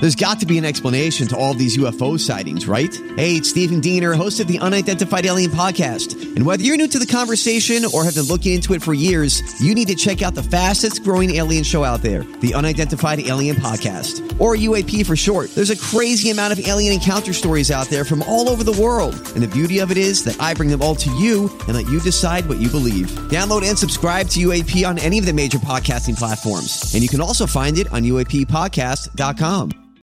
There's got to be an explanation to all of these UFO sightings, right? Hey, it's Stephen Diener, host of the Unidentified Alien Podcast. And whether you're new to the conversation or have been looking into it for years, you need to check out the fastest growing alien show out there, the Unidentified Alien Podcast, or UAP for short. There's a crazy amount of alien encounter stories out there from all over the world. And the beauty of it is that I bring them all to you and let you decide what you believe. Download and subscribe to UAP on any of the major podcasting platforms. And you can also find it on UAPpodcast.com.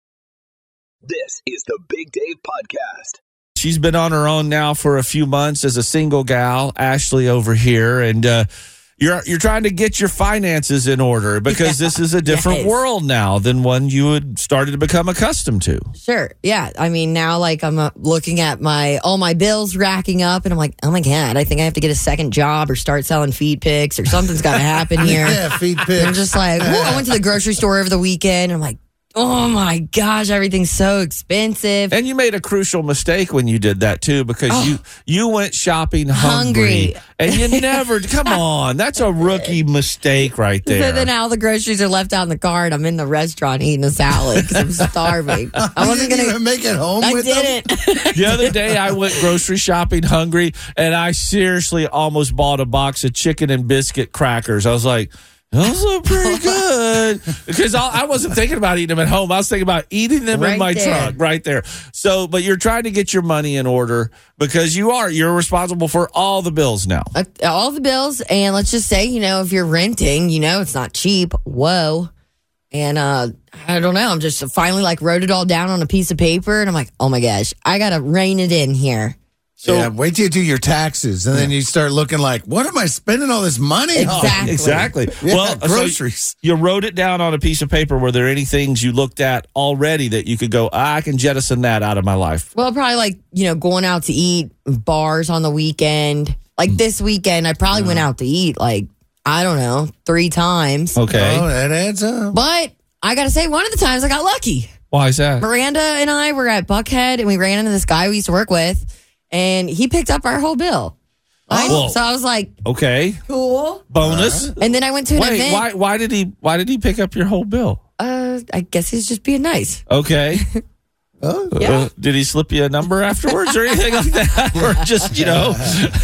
This is the Big Dave Podcast. She's been on her own now for a few months as a single gal, Ashley over here, and you're trying to get your finances in order because this is a different world now than one you had started to become accustomed to. Sure. Yeah. I mean, now like I'm looking at all my bills racking up and I'm like, oh my God, I think I have to get a second job or start selling feed pics or something's got to happen here. Yeah, feed pics. I'm just like, I went to the grocery store over the weekend and I'm like, oh my gosh, everything's so expensive. And you made a crucial mistake when you did that too, because you went shopping hungry. And you never, come on, that's a rookie mistake right there. So then all the groceries are left out in the car and I'm in the restaurant eating a salad because I'm starving. I wasn't going to make it home with them? I didn't. The other day I went grocery shopping hungry and I seriously almost bought a box of chicken and biscuit crackers. I was like, those look pretty good. Because I wasn't thinking about eating them at home. I was thinking about eating them in my truck right there. So, but you're trying to get your money in order because you're responsible for all the bills now. All the bills. And let's just say, if you're renting, it's not cheap. Whoa. And I don't know. I'm just finally wrote it all down on a piece of paper. And I'm like, oh my gosh, I got to rein it in here. So wait till you do your taxes, and then you start looking like, what am I spending all this money on? Exactly. Yeah, well, groceries. So you wrote it down on a piece of paper. Were there any things you looked at already that you could go, I can jettison that out of my life? Well, probably going out to eat, bars on the weekend. Like this weekend, I probably went out to eat, I don't know, 3 times. Okay. Oh, that adds up. But I got to say, one of the times I got lucky. Why is that? Miranda and I were at Buckhead, and we ran into this guy we used to work with. And he picked up our whole bill. So I was like, okay, cool, bonus. And then I went to an event. Why did he pick up your whole bill? I guess he's just being nice. Okay. Did he slip you a number afterwards or anything like that? Or just, well,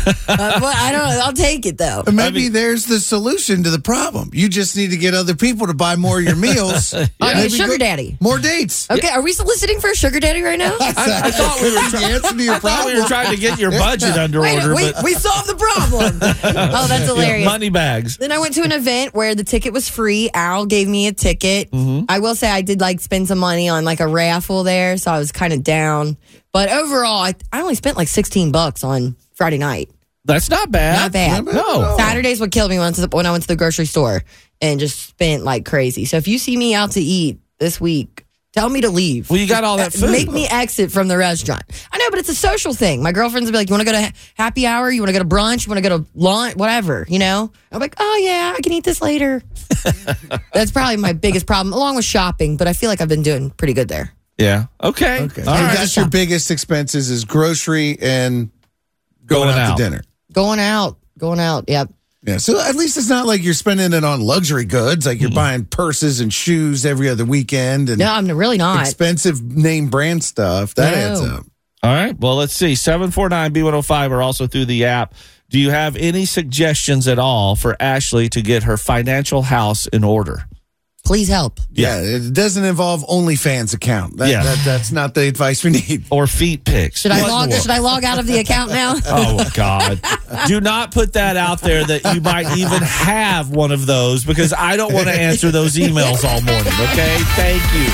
I don't know. I'll take it, though. Maybe there's the solution to the problem. You just need to get other people to buy more of your meals. Sugar daddy. More dates. Okay, are we soliciting for a sugar daddy right now? I thought we were trying to get your budget under order. We solved the problem. Oh, that's hilarious. Money bags. Then I went to an event where the ticket was free. Al gave me a ticket. Mm-hmm. I will say I did spend some money on a raffle there. So I was kind of down. But overall, I only spent $16 on Friday night. That's not bad. Not bad. No. Saturday's what killed me when I went to the grocery store and just spent like crazy. So if you see me out to eat this week, tell me to leave. Well, you got all that food. Make me exit from the restaurant. I know, but it's a social thing. My girlfriends will be like, you want to go to happy hour? You want to go to brunch? You want to go to lunch? Whatever, I'm like, oh, yeah, I can eat this later. That's probably my biggest problem, along with shopping. But I feel like I've been doing pretty good there. Yeah. Okay. So that's your biggest expenses is grocery and going out to dinner. Going out. Yep. Yeah. So at least it's not like you're spending it on luxury goods, like you're buying purses and shoes every other weekend. And no, I'm really not. Expensive name brand stuff. That adds up. All right. Well, let's see. 749-B105 or also through the app. Do you have any suggestions at all for Ashley to get her financial house in order? Please help. Yeah, it doesn't involve OnlyFans account. That's not the advice we need. Or feet pics. Should I log out of the account now? Oh, God. Do not put that out there that you might even have one of those because I don't want to answer those emails all morning, okay? Thank you.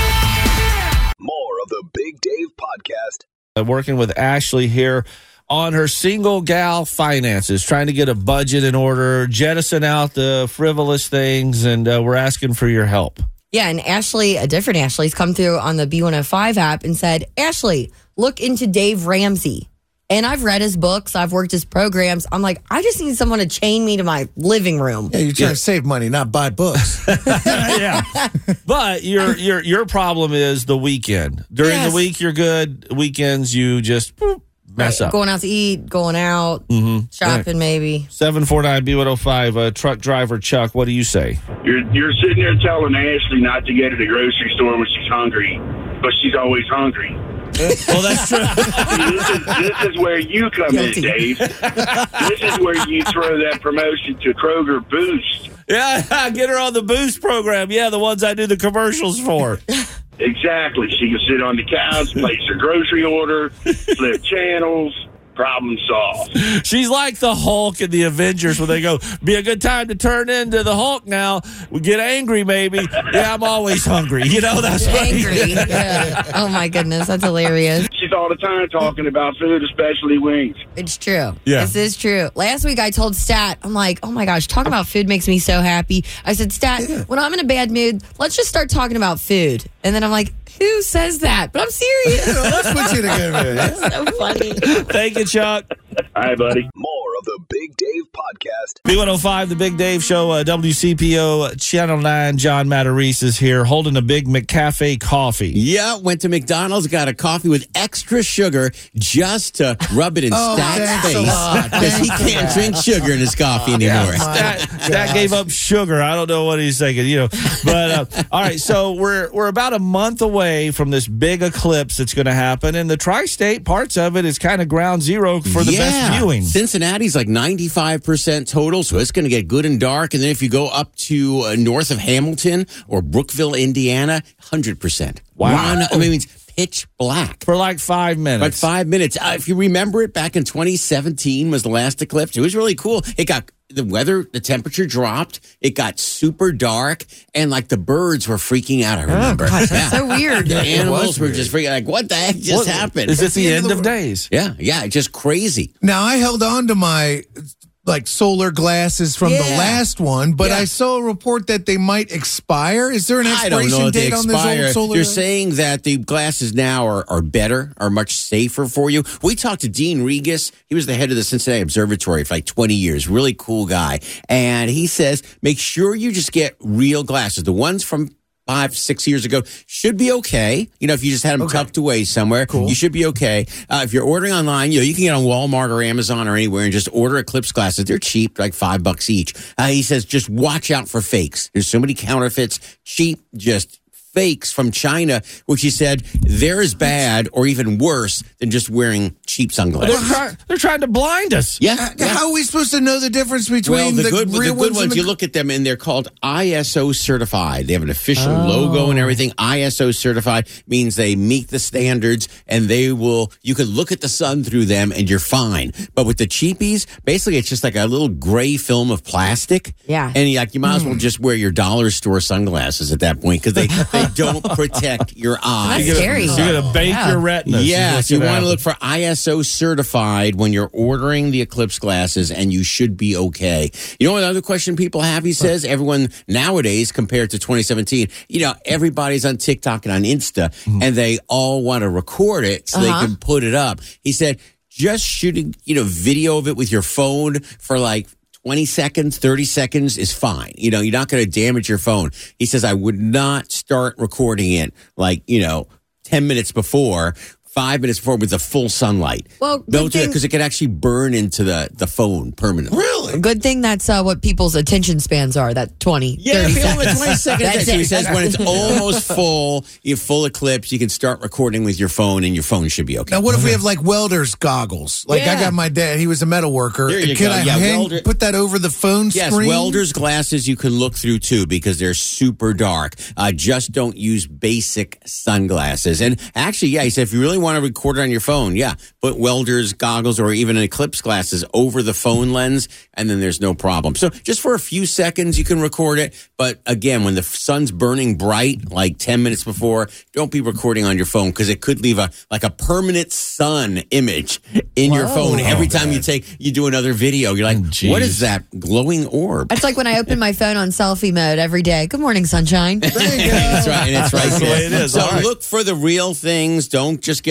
More of the Big Dave Podcast. Working with Ashley here on her single gal finances, trying to get a budget in order, jettison out the frivolous things, and we're asking for your help. Yeah, and Ashley, a different Ashley's come through on the B105 app and said, Ashley, look into Dave Ramsey. And I've read his books. I've worked his programs. I'm like, I just need someone to chain me to my living room. Yeah, you're trying to save money, not buy books. Yeah. But your problem is the weekend. During the week, you're good. Weekends, you just mess up. Going out to eat, going out, shopping maybe. 749 B105, truck driver Chuck, what do you say? You're sitting there telling Ashley not to go to the grocery store when she's hungry, but she's always hungry. Well, that's true. This is where you come in, Dave. This is where you throw that promotion to Kroger Boost. Yeah, get her on the Boost program. Yeah, the ones I do the commercials for. Exactly. She can sit on the couch, place her grocery order, flip channels. Problem solved. She's like the Hulk in the Avengers when they go, be a good time to turn into the Hulk now. We get angry, maybe. Yeah, I'm always hungry. You know, that's Angry. Yeah. Oh, my goodness. That's hilarious. She's all the time talking about food, especially wings. It's true. Yeah. This is true. Last week I told Stat, I'm like, oh my gosh, talking about food makes me so happy. I said, Stat, when I'm in a bad mood, let's just start talking about food. And then I'm like, who says that? But I'm serious. Let's put you in a good mood. That's so funny. Thank you, Chuck. Hi, buddy. More of the Big Dave Podcast. B105, The Big Dave Show, WCPO, Channel 9, John Matarese is here holding a big McCafe coffee. Yeah, went to McDonald's, got a coffee with extra sugar just to rub it in Stat's thanks a face lot. because he can't drink sugar in his coffee anymore. Stat gave up sugar. I don't know what he's thinking, you know. But all right, so we're about a month away from this big eclipse that's going to happen, and the tri-state parts of it is kind of ground zero for the best viewing. Cincinnati's like 95% total, so it's going to get good and dark. And then if you go up to north of Hamilton or Brookville, Indiana, 100%. Wow. I mean, it's pitch black. For like 5 minutes. Like 5 minutes. If you remember it, back in 2017 was the last eclipse. It was really cool. It got the weather, the temperature dropped. It got super dark, and like the birds were freaking out. I remember. Oh, gosh, that's so weird. The animals were just freaking like, what the heck just happened? Is it the end of days? Yeah, just crazy. Now, I held on to my solar glasses from the last one, but I saw a report that they might expire. Is there an I don't know expiration if they date on this expire. old solar? They're saying that the glasses now are better, are much safer for you. We talked to Dean Regas. He was the head of the Cincinnati Observatory for like 20 years. Really cool guy. And he says, make sure you just get real glasses. The ones from 5-6 years ago should be okay. You know, if you just had them tucked away somewhere, you should be okay. If you're ordering online, you can get on Walmart or Amazon or anywhere and just order Eclipse glasses. They're cheap, like $5 each. He says, just watch out for fakes. There's so many counterfeits, cheap, just fakes from China, which he said they're as bad or even worse than just wearing cheap sunglasses. They're trying to blind us. Yeah. How are we supposed to know the difference between the real good ones? ones, you look at them and they're called ISO certified. They have an official logo and everything. ISO certified means they meet the standards, and you can look at the sun through them and you're fine. But with the cheapies, basically it's just like a little gray film of plastic. Yeah. And you might as well just wear your dollar store sunglasses at that point, because they don't protect your eyes. That's scary. You're going to bake your retinas. Yes, you want to look for ISO certified when you're ordering the Eclipse glasses, and you should be okay. You know what other question people have? He says everyone nowadays, compared to 2017, everybody's on TikTok and on Insta, and they all want to record it so they can put it up. He said, just shooting, video of it with your phone for like 20 seconds, 30 seconds is fine. You're not going to damage your phone. He says, I would not start recording it 10 minutes before, 5 minutes before with the full sunlight. Well, don't do that because it can actually burn into the phone permanently. Really? Good thing that's what people's attention spans are, that 20, 30 if you only seconds. 20 seconds. That's So he it. says when it's almost full, full eclipse, you can start recording with your phone, and your phone should be okay. Now, what if we have welder's goggles? I got my dad, he was a metal worker. There you Can go. I Yeah, put that over the phone Yes, screen? welder's glasses you can look through too, because they're super dark. Just don't use basic sunglasses. And actually, he said if you really want to record it on your phone, put welder's goggles or even eclipse glasses over the phone lens, and then there's no problem. So just for a few seconds, you can record it. But again, when the sun's burning bright, like 10 minutes before, don't be recording on your phone, because it could leave a permanent sun image in your phone. Every time you do another video, you're like, what is that glowing orb? It's like when I open my phone on selfie mode every day. Good morning, sunshine. That's right. And it's right That's the way it is. So All right. look for the real things. Don't just get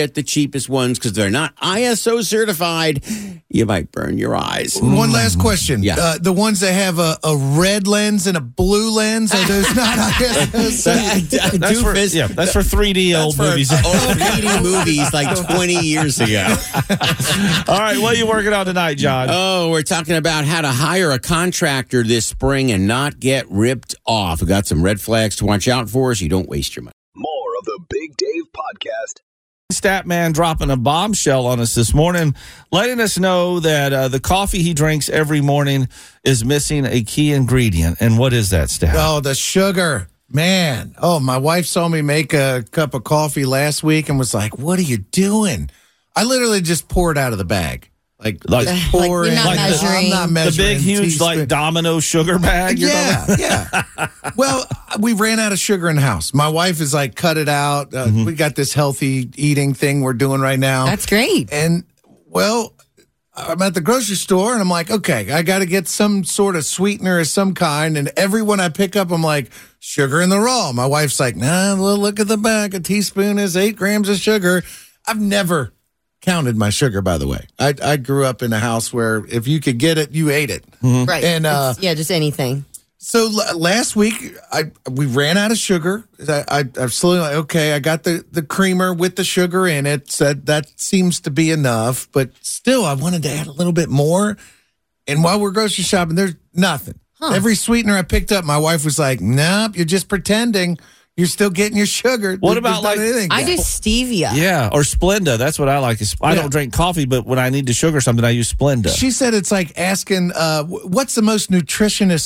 get the cheapest ones because they're not ISO certified. You might burn your eyes. One last question. Yeah. The ones that have a red lens and a blue lens, are those not ISO? That's for 3D old movies. 3D movies like 20 years ago. All right, what are you working on tonight, John? Oh, we're talking about how to hire a contractor this spring and not get ripped off. We got some red flags to watch out for so you don't waste your money. More of the Big Dave Podcast. Statman dropping a bombshell on us this morning, letting us know that the coffee he drinks every morning is missing a key ingredient. And what is that, Stat? Oh, the sugar. Man. Oh, my wife saw me make a cup of coffee last week and was like, what are you doing? I literally just poured out of the bag. Like pour you're in. not measuring. I'm not The measuring. big, huge, like Domino sugar bag? you're talking Yeah. Well, we ran out of sugar in the house. My wife is like, cut it out. We got this healthy eating thing we're doing right now. That's great. And, well, I'm at the grocery store and I'm like, okay, I got to get some sort of sweetener of some kind. And everyone I pick up, I'm like, sugar in the raw. My wife's like, nah, well, look at the back. A teaspoon is 8 grams of sugar. I've never counted my sugar, by the way. I grew up in a house where if you could get it, you ate it. Right. And just anything. so last week we ran out of sugar. I'm slowly like, okay, I got the creamer with the sugar in it. Said that seems to be enough, but still I wanted to add a little bit more. And while we're grocery shopping, there's nothing. Every sweetener I picked up, my wife was like, nope, you're just pretending. You're still getting your sugar. What about, like, I do stevia. Yeah, or Splenda. That's what I like. I don't drink coffee, but when I need to sugar something, I use Splenda. She said it's like asking, what's the most nutritional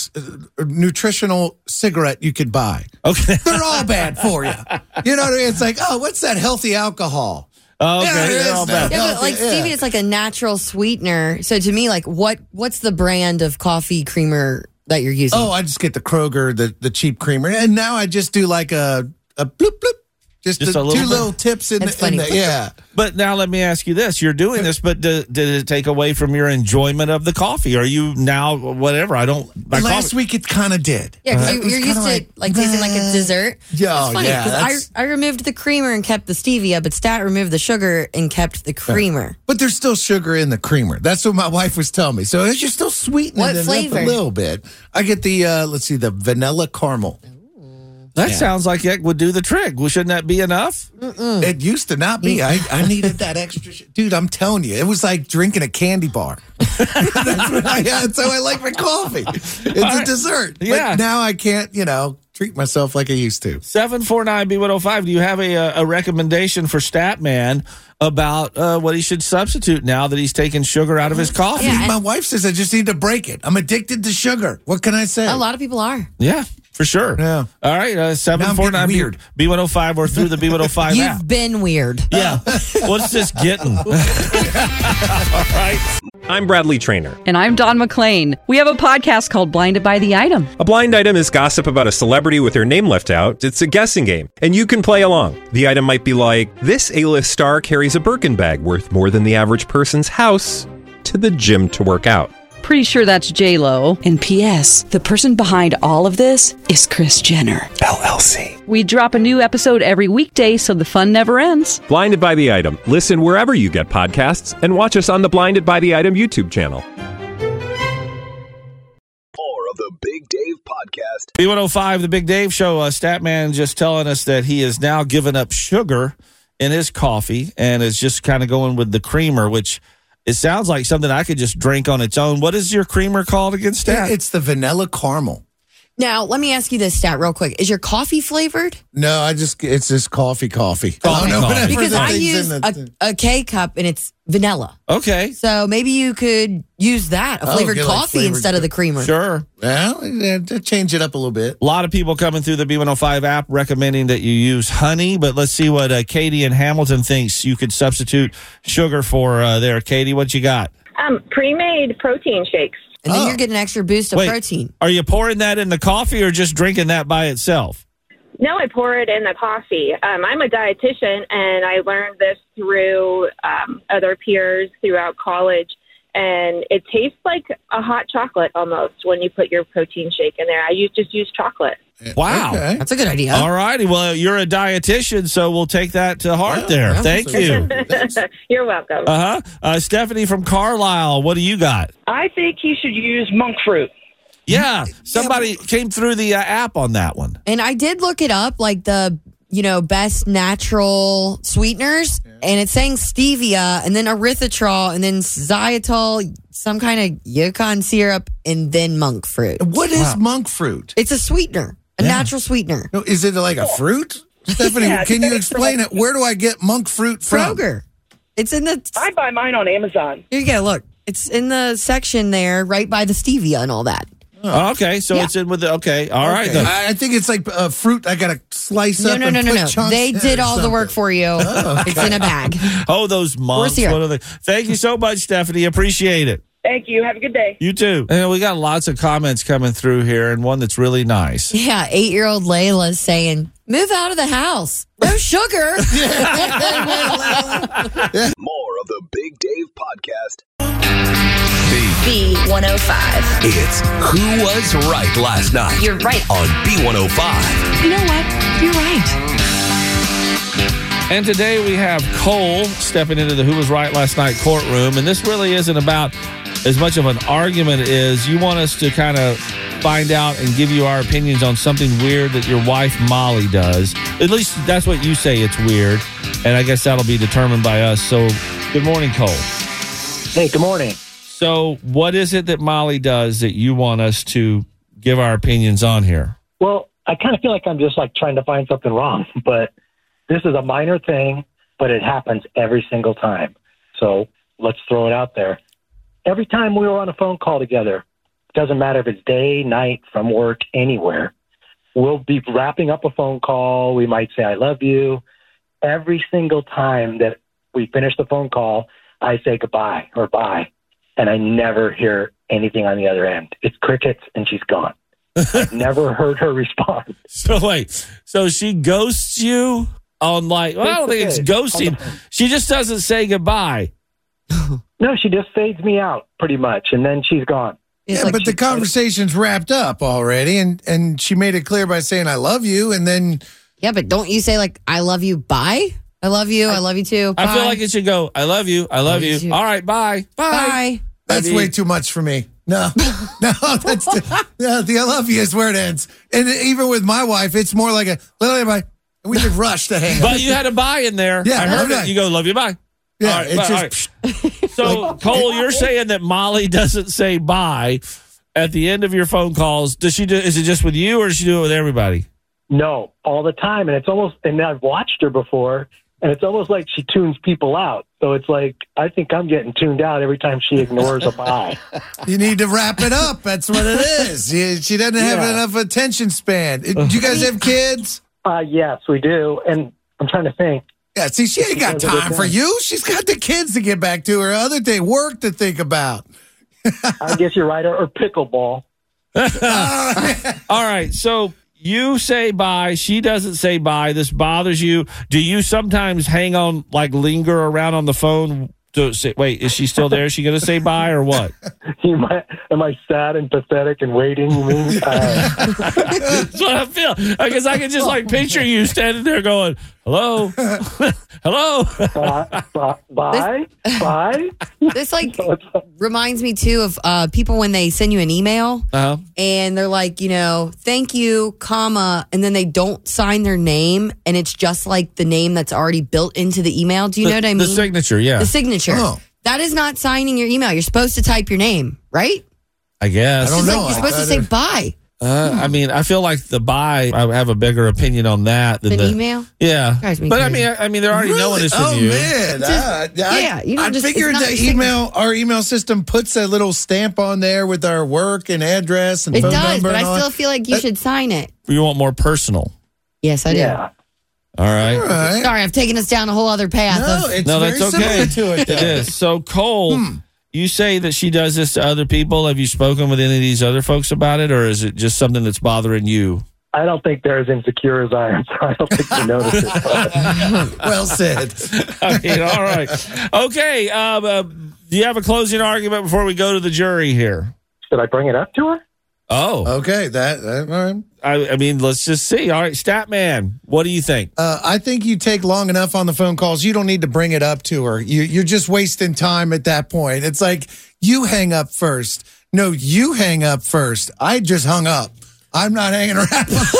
cigarette you could buy? Okay. They're all bad for you. You know what I mean? It's like, oh, what's that healthy alcohol? Oh, okay. Yeah, They're all bad. Yeah, but like stevia, it's like a natural sweetener. So to me, like, what's the brand of coffee creamer that you're using? Oh, I just get the Kroger, the cheap creamer, and now I just do like a bloop bloop, just a little two bit? little tips in That's the, funny. yeah. But now let me ask you this. You're doing this, but did it take away from your enjoyment of the coffee? Are you now, whatever, Last week it kind of did. Yeah, because It was you're used kinda to like tasting like a dessert. Yeah, It's funny, yeah, 'cause that's- I removed the creamer and kept the stevia, but Stat removed the sugar and kept the creamer. But there's still sugar in the creamer. That's what my wife was telling me. So you're still sweetening What it up flavor? a little bit. I get the the vanilla caramel. That sounds like it would do the trick. Well, shouldn't that be enough? It used to not be. I needed that extra. Dude, I'm telling you, it was like drinking a candy bar. That's what I had. So I like my coffee. It's a dessert. Yeah. But now I can't, treat myself like I used to. 749B105. Do you have a recommendation for Statman about what he should substitute now that he's taking sugar out of his coffee? Yeah. My wife says I just need to break it. I'm addicted to sugar. What can I say? A lot of people are. Yeah, for sure. Yeah. All right, 749 weird. B105 or through the B105 app. You've been weird. Yeah. What's this getting? All right. I'm Bradley Trainer. And I'm Don McClain. We have a podcast called Blinded by the Item. A blind item is gossip about a celebrity with their name left out. It's a guessing game, and you can play along. The item might be like, this A-list star carries a Birkin bag worth more than the average person's house to the gym to work out. Pretty sure that's J-Lo. And P.S. the person behind all of this is Kris Jenner, LLC. We drop a new episode every weekday so the fun never ends. Blinded by the Item. Listen wherever you get podcasts and watch us on the Blinded by the Item YouTube channel. More of the Big Dave Podcast. B105, the Big Dave Show. Statman just telling us that he has now given up sugar in his coffee and is just kind of going with the creamer, which it sounds like something I could just drink on its own. What is your creamer called again, Stat? It's the vanilla caramel. Now, let me ask you this, Stat, real quick. Is your coffee flavored? No, it's just coffee. I don't know coffee. whatever Because the I thing's use in the- a K-cup and it's vanilla. Okay. So maybe you could use that, a flavored get like coffee flavored instead of the creamer. Sure. Well, change it up a little bit. A lot of people coming through the B105 app recommending that you use honey, but let's see what Katie in Hamilton thinks you could substitute sugar for there. Katie, what you got? Pre-made protein shakes. And then you're getting an extra boost of Wait, protein. Are you pouring that in the coffee or just drinking that by itself? No, I pour it in the coffee. I'm a dietitian, and I learned this through other peers throughout college. And it tastes like a hot chocolate almost when you put your protein shake in there. I just use chocolate. Wow. Okay. That's a good idea. All righty. Well, you're a dietitian, so we'll take that to heart there. yeah, Thank you. You're welcome. Stephanie from Carlisle, what do you got? I think he should use monk fruit. Yeah, somebody came through the app on that one. And I did look it up, like the best natural sweeteners, and it's saying stevia, and then erythritol, and then xylitol, some kind of yacon syrup, and then monk fruit. What is monk fruit? It's a sweetener, a natural sweetener. No, is it like a fruit? Stephanie, can you explain it? Where do I get monk fruit from? Kroger. It's in the. I buy mine on Amazon. Here you go. Look, it's in the section there, right by the stevia and all that. Oh, okay, so it's in with the okay. All right, then. I think it's like fruit. I got to slice up. No. and put chunks They in did or all the work for you. Oh, okay. It's in a bag. Oh, those monks. What are they? Thank you so much, Stephanie. Appreciate it. Thank you. Have a good day. You too. And we got lots of comments coming through here, and one that's really nice. Yeah, 8-year-old Layla's saying, "Move out of the house. No sugar." More of the Big Dave Podcast. B105. It's Who Was Right Last Night. You're right. On B105. You know what? You're right. And today we have Cole stepping into the Who Was Right Last Night courtroom. And this really isn't about as much of an argument as you want us to kind of find out and give you our opinions on something weird that your wife Molly does. At least that's what you say, it's weird. And I guess that'll be determined by us. So good morning, Cole. Hey, good morning. So what is it that Molly does that you want us to give our opinions on here? Well, I kind of feel like I'm just like trying to find something wrong, but this is a minor thing, but it happens every single time. So let's throw it out there. Every time we were on a phone call together, doesn't matter if it's day, night, from work, anywhere, we'll be wrapping up a phone call. We might say, "I love you." Every single time that we finish the phone call, I say goodbye or bye. And I never hear anything on the other end. It's crickets, and she's gone. I've never heard her respond. So wait, so she ghosts you on like, well, I don't think it's ghosting. She just doesn't say goodbye. No, she just fades me out pretty much, and then she's gone. Yeah, but the conversation's wrapped up already, and she made it clear by saying, "I love you," and then... Yeah, but don't you say, like, "I love you, bye"? I love you. I love you too. Bye. I feel like it should go, "I love you. I love you. All right, bye. Bye. That's way too much for me. No, that's the "I love you" is where it ends. And even with my wife, it's more like a "bye," and we just rush to hang up. But you had a bye in there. Yeah, I heard it. You go, "Love you, bye." Yeah, all right, it's bye, just. all right. So Cole, you're saying that Molly doesn't say bye at the end of your phone calls. Does she do? Is it just with you, or does she do it with everybody? No, all the time, and it's almost. And I've watched her before. And it's almost like she tunes people out. So it's like, I think I'm getting tuned out every time she ignores a bye. You need to wrap it up. That's what it is. She doesn't have enough attention span. Do you guys have kids? Yes, we do. And I'm trying to think. Yeah, see, she ain't got time for you. She's got the kids to get back to her. Other day, work to think about. I guess you're right. Or pickleball. All right. So you say bye. She doesn't say bye. This bothers you. Do you sometimes hang on, like linger around on the phone to say, wait, is she still there? Is she going to say bye or what? Am I sad and pathetic and waiting? You mean? That's what I feel. I guess I can just like picture you standing there going, "Hello, hello, bye, bye." This like reminds me too of people when they send you an email and they're like, "Thank you, comma," and then they don't sign their name, and it's just like the name that's already built into the email. Do you know what I mean? The signature, yeah. The signature. Oh. That is not signing your email. You're supposed to type your name, right? I guess. I don't know. Like you're supposed to say bye. I mean, I feel like the bye, I have a bigger opinion on that than the email. Yeah, but crazy. I mean, they're already knowing this from you. Man, I just figured our email system puts a little stamp on there with our work and address and it phone does, number. but and I still feel like you should sign it. You want more personal? Yes, I do. Yeah. All right. Sorry, I've taken us down a whole other path. No, that's okay. To it is. So, Cole, you say that she does this to other people. Have you spoken with any of these other folks about it, or is it just something that's bothering you? I don't think they're as insecure as I am, so I don't think they notice it. Well said. I mean, all right. Okay. Do you have a closing argument before we go to the jury here? Should I bring it up to her? Oh. Okay, all right. I mean, let's just see. All right, Statman, what do you think? I think you take long enough on the phone calls. You don't need to bring it up to her. You're just wasting time at that point. It's like you hang up first. No, you hang up first. I just hung up. I'm not hanging around.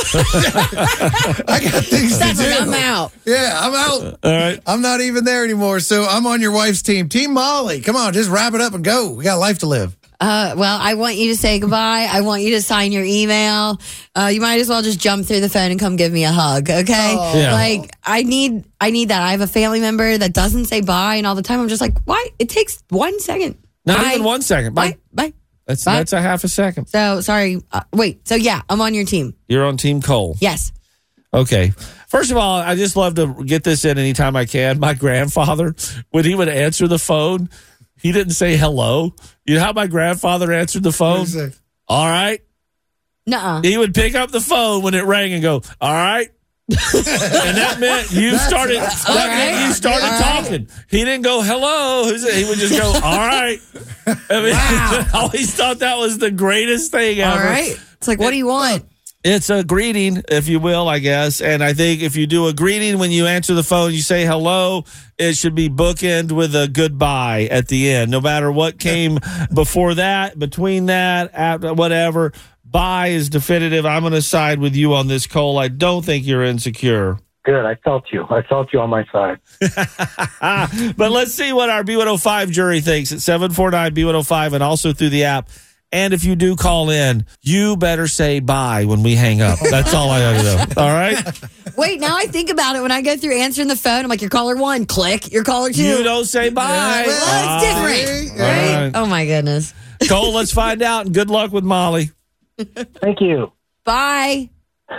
I got things to do. I'm out. Yeah, I'm out. All right. I'm not even there anymore. So I'm on your wife's team. Team Molly. Come on, just wrap it up and go. We got life to live. Well, I want you to say goodbye. I want you to sign your email. You might as well just jump through the phone and come give me a hug, okay? Oh. Yeah. Like, I need that. I have a family member that doesn't say bye, and all the time I'm just like, why? It takes 1 second. Not Bye. even 1 second. Bye. Bye. That's a half a second. So, sorry. Wait. So, yeah, I'm on your team. You're on Team Cole. Yes. Okay. First of all, I just love to get this in anytime I can. My grandfather, when he would answer the phone, he didn't say hello. You know how my grandfather answered the phone? All right. Nuh-uh. He would pick up the phone when it rang and go, all right. And that meant you started talking. He didn't go, hello. He would just go, all right. I mean, I always thought that was the greatest thing ever. All right. It's like, what do you want? It's a greeting, if you will, I guess. And I think if you do a greeting when you answer the phone, you say hello, it should be bookend with a goodbye at the end. No matter what came before that, between that, after, whatever, bye is definitive. I'm going to side with you on this, Cole. I don't think you're insecure. Good. I felt you. I felt you on my side. But let's see what our B105 jury thinks at 749-B105 and also through the app. And if you do call in, you better say bye when we hang up. That's all I got to know. All right? Wait, now I think about it. When I go through answering the phone, I'm like, you're caller 1, click. You're caller 2. You don't say bye. Well, it's different. Right? Oh, my goodness. Cole, let's find out. And good luck with Molly. Thank you. Bye.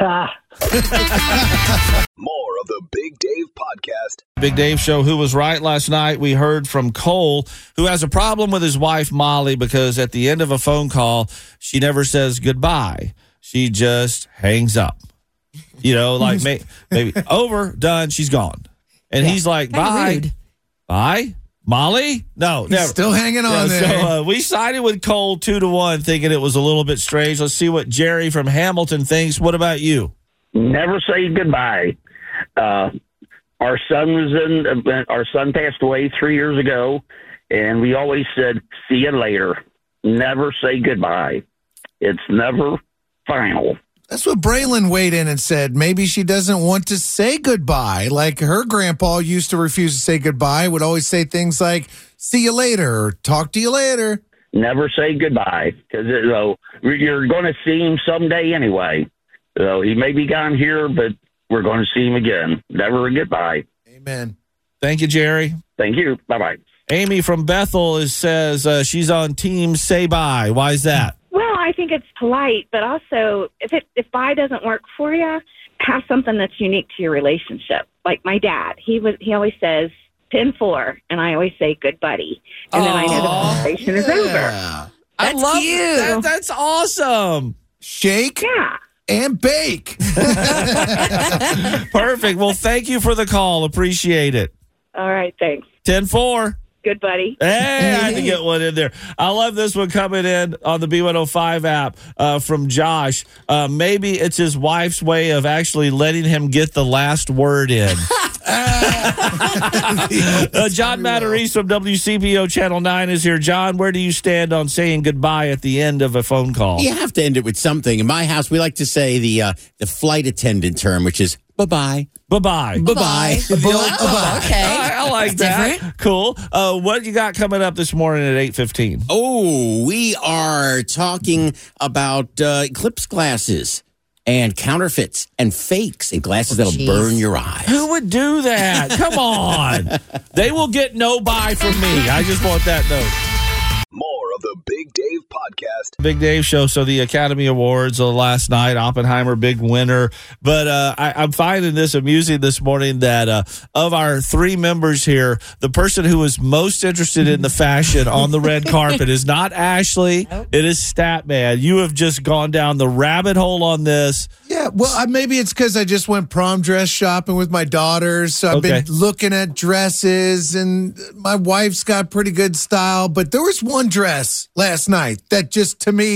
More of the Big Dave Podcast. Big Dave Show, who was right last night. We heard from Cole, who has a problem with his wife, Molly, because at the end of a phone call, she never says goodbye. She just hangs up. You know, like maybe over, done, she's gone. And he's like, bye. Rude. Bye? Molly? No, He's never. still hanging on there. So we sided with Cole 2-1, thinking it was a little bit strange. Let's see what Jerry from Hamilton thinks. What about you? Never say goodbye. Our son passed away 3 years ago, and we always said, see you later. Never say goodbye. It's never final. That's what Braylon weighed in and said. Maybe she doesn't want to say goodbye. Like her grandpa used to refuse to say goodbye, would always say things like, see you later, or talk to you later. Never say goodbye, because you're going to see him someday anyway. So he may be gone here, but we're going to see him again. Never a goodbye. Amen. Thank you, Jerry. Thank you. Bye-bye. Amy from Bethel says she's on team say bye. Why is that? Well, I think it's polite, but also if bye doesn't work for you, have something that's unique to your relationship. Like my dad, he always says 10-4, and I always say good buddy, and then I know the conversation is over. I love that. That's awesome. Shake. Yeah. And bake. Perfect. Well, thank you for the call. Appreciate it. All right, thanks. 10-4. Good buddy. Hey, I had to get one in there. I love this one coming in on the B105 app from Josh. Maybe it's his wife's way of actually letting him get the last word in. John Matarese from WCPO Channel 9 is here. John, where do you stand on saying goodbye at the end of a phone call? You have to end it with something. In my house, we like to say the flight attendant term, which is bye-bye. Bye-bye. Bye-bye. Okay. I like that. Different. Cool. What you got coming up this morning at 8:15? Oh, we are talking about eclipse glasses and counterfeits and fakes and glasses that'll burn your eyes. Who would do that? Come on. They will get no buy from me. I just want that note. More of the Big Dave Podcast. Big Dave Show. So the Academy Awards last night, Oppenheimer, big winner. But I'm finding this amusing this morning that of our three members here, the person who is most interested in the fashion on the red carpet is not Ashley. Nope. It is Statman. You have just gone down the rabbit hole on this. Yeah, well, maybe it's because I just went prom dress shopping with my daughters. So I've been looking at dresses, and my wife's got pretty good style. But there was one dress last night that just, to me,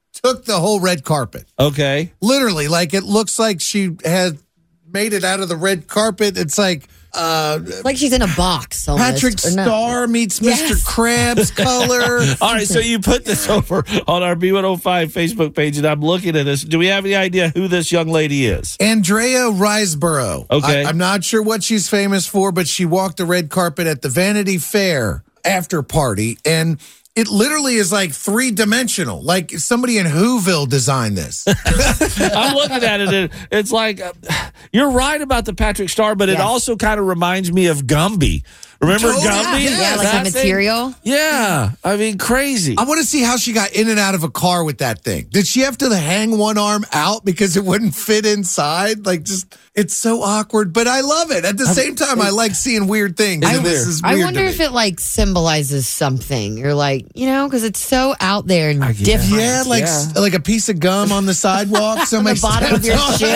took the whole red carpet. Okay. Literally, like it looks like she had made it out of the red carpet. It's like she's in a box. Almost, Patrick Star meets Mr. Krabs color. All right, so you put this over on our B105 Facebook page, and I'm looking at this. Do we have any idea who this young lady is? Andrea Riseborough. Okay. I'm not sure what she's famous for, but she walked the red carpet at the Vanity Fair after party, and it literally is like 3-dimensional. Like somebody in Whoville designed this. I'm looking at it, and it's like, you're right about the Patrick Star, but it also kind of reminds me of Gumby. Remember Gumby? Yeah, like the material. Yeah, I mean, crazy. I want to see how she got in and out of a car with that thing. Did she have to hang one arm out because it wouldn't fit inside? Like, just, it's so awkward, but I love it. At the same time, I like seeing weird things. And this is weird. I wonder if it like symbolizes something, or like, because it's so out there and different. Yeah, like a piece of gum on the sidewalk. Somebody the bottom of your shoe.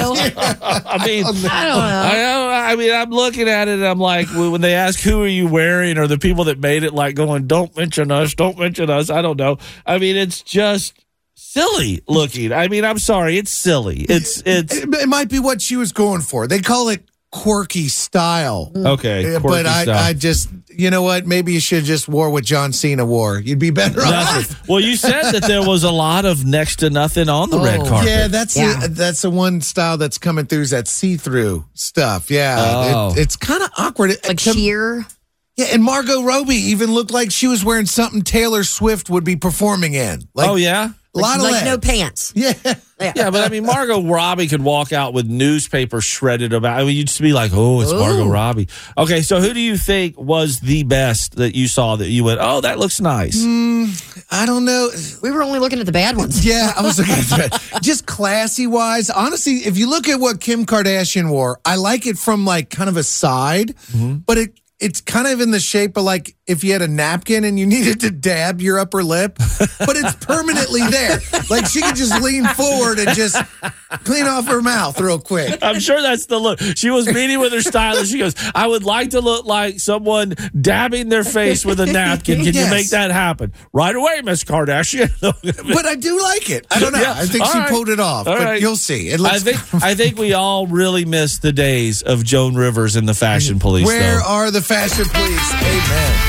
I mean, I don't know. I mean, I'm looking at it, and I'm like, when they ask who are you wearing, or the people that made it, like going, don't mention us. I don't know. I mean, it's just silly looking. I mean, I'm sorry, it's silly. It might be what she was going for. They call it quirky style. Okay, but I just, you know what? Maybe you should have just wore what John Cena wore. You'd be better off. Well, you said that there was a lot of next to nothing on the red carpet. Yeah, that's the one style that's coming through, is that see-through stuff. Yeah, it's kind of awkward. Like sheer. Yeah, and Margot Robbie even looked like she was wearing something Taylor Swift would be performing in. Like, oh, yeah? A lot of like no pants. Yeah. Yeah, but I mean, Margot Robbie could walk out with newspaper shredded about. I mean, you'd just be like, "Oh, it's Margot Robbie." Okay, so who do you think was the best that you saw that you went, "Oh, that looks nice"? I don't know. We were only looking at the bad ones. Yeah, I was looking at that. Just classy wise, honestly, if you look at what Kim Kardashian wore, I like it from like kind of a side, but it's kind of in the shape of like if you had a napkin and you needed to dab your upper lip, but it's permanently there. Like she could just lean forward and just clean off her mouth real quick. I'm sure that's the look. She was meeting with her stylist. She goes, I would like to look like someone dabbing their face with a napkin. Can you make that happen? Right away, Miss Kardashian. But I do like it. I don't know. Yeah. I think she pulled it off, but you'll see. It looks I think we all really miss the days of Joan Rivers and the Fashion Police. Where are the Fashion Police? Amen.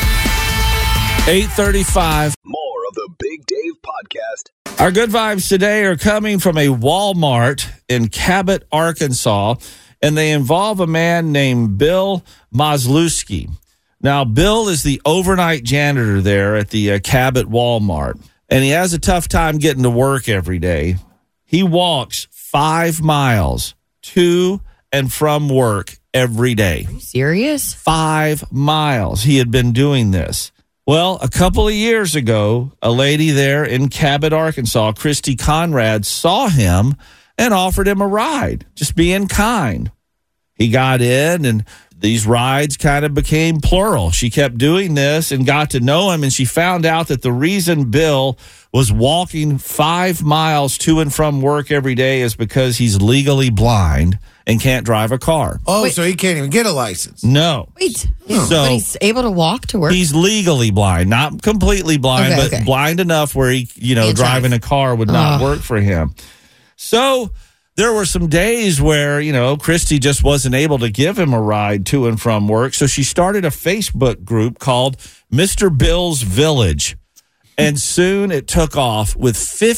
8:35. More of the Big Dave Podcast. Our good vibes today are coming from a Walmart in Cabot, Arkansas, and they involve a man named Bill Mazlewski. Now, Bill is the overnight janitor there at the Cabot Walmart, and he has a tough time getting to work every day. He walks 5 miles to and from work every day. Are you serious? 5 miles. He had been doing this. Well, a couple of years ago, a lady there in Cabot, Arkansas, Christy Conrad, saw him and offered him a ride, just being kind. He got in, and these rides kind of became plural. She kept doing this and got to know him, and she found out that the reason Bill was walking 5 miles to and from work every day is because he's legally blind and can't drive a car. Oh, so he can't even get a license. No. Wait. But he's able to walk to work? He's legally blind, not completely blind, but blind enough where he, driving a car would not work for him. So there were some days where, Christy just wasn't able to give him a ride to and from work. So she started a Facebook group called Mr. Bill's Village. And soon it took off with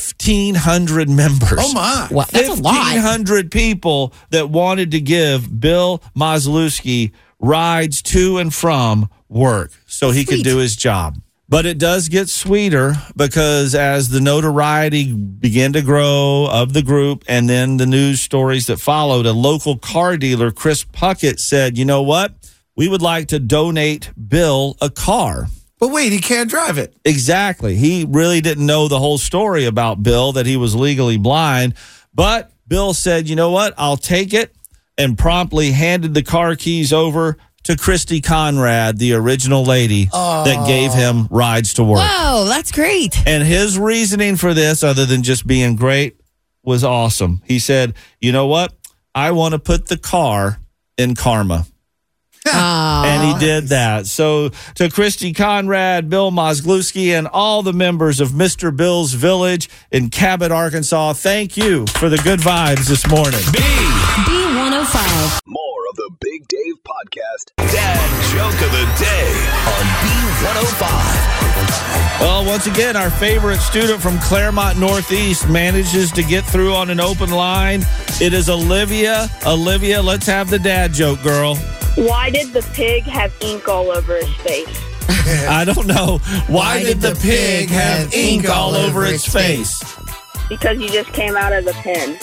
1,500 members. Oh, my. Wow, that's a lot. 1,500 people that wanted to give Bill Mazlewski rides to and from work so he could do his job. But it does get sweeter because as the notoriety began to grow of the group and then the news stories that followed, a local car dealer, Chris Puckett, said, you know what? We would like to donate Bill a car. But wait, he can't drive it. Exactly. He really didn't know the whole story about Bill, that he was legally blind. But Bill said, you know what? I'll take it, and promptly handed the car keys over to Christy Conrad, the original lady that gave him rides to work. Wow, that's great. And his reasoning for this, other than just being great, was awesome. He said, you know what? I want to put the car in karma. And he did that. So to Christy Conrad, Bill Mozglewski, and all the members of Mr. Bill's Village in Cabot, Arkansas, thank you for the good vibes this morning. B105. More of the Big Dave Podcast. Dad Joke of the Day on B105. Well, once again, our favorite student from Claremont Northeast manages to get through on an open line. It is Olivia. Olivia, let's have the dad joke, girl. Why did the pig have ink all over his face? I don't know. Why did the pig have ink all over its face? Because he just came out of the pen.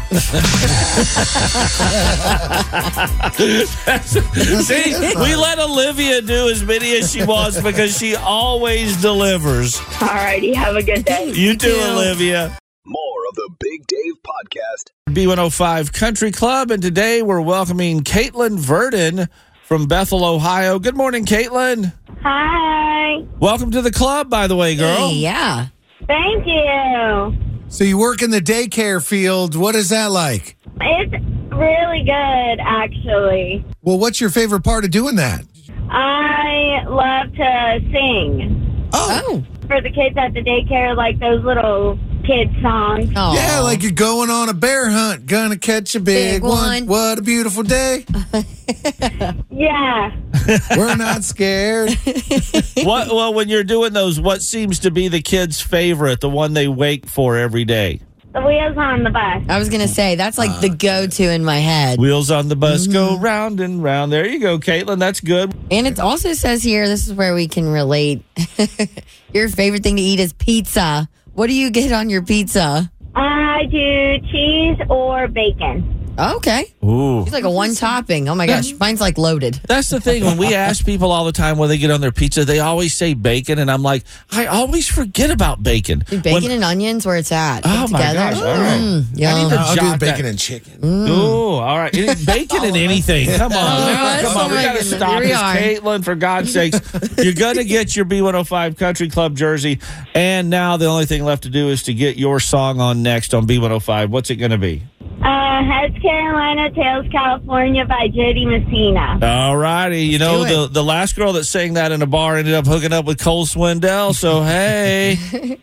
See, we let Olivia do as many as she wants because she always delivers. All righty, have a good day. You too, Olivia. More of the Big Dave Podcast. B105 Country Club, and today we're welcoming Caitlin Verdon from Bethel, Ohio. Good morning, Caitlin. Hi. Welcome to the club, by the way, girl. Hey, yeah. Thank you. So you work in the daycare field. What is that like? It's really good, actually. Well, what's your favorite part of doing that? I love to sing. Oh. For the kids at the daycare, like those little kid songs. Yeah, like you're going on a bear hunt. Gonna catch a big one. What a beautiful day. Yeah. We're not scared. Well, when you're doing those, what seems to be the kids' favorite, the one they wake for every day? The Wheels on the Bus. I was going to say, that's like the go-to in my head. Wheels on the bus go round and round. There you go, Caitlin. That's good. And it also says here, this is where we can relate. Your favorite thing to eat is pizza. What do you get on your pizza? I do cheese or bacon. Okay. Ooh. It's like a one topping. Oh my gosh. Mine's like loaded. That's the thing. When we ask people all the time when they get on their pizza, they always say bacon. And I'm like, I always forget about bacon. Dude, bacon and onions, where it's at. Oh, my together. gosh. All right. Yum. I need to I'll do jot the bacon that. and chicken. Oh, all right. Bacon and anything. Come on. Come on. We got to stop this. Caitlin, for God's sakes. You're going to get your B105 Country Club jersey. And now the only thing left to do is to get your song on next on B105. What's it going to be? Heads Carolina, Tails California by Jody Messina. All righty. You know, the last girl that sang that in a bar ended up hooking up with Cole Swindell. So, hey.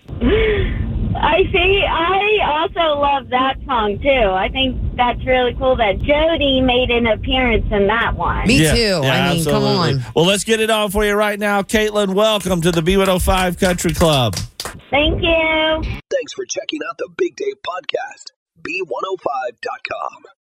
I see. I also love that song, too. I think that's really cool that Jody made an appearance in that one. Me Yeah, too. yeah, I mean, come absolutely. on. Well, let's get it on for you right now. Caitlin, welcome to the B105 Country Club. Thank you. Thanks for checking out the Big Dave Podcast. B105.com.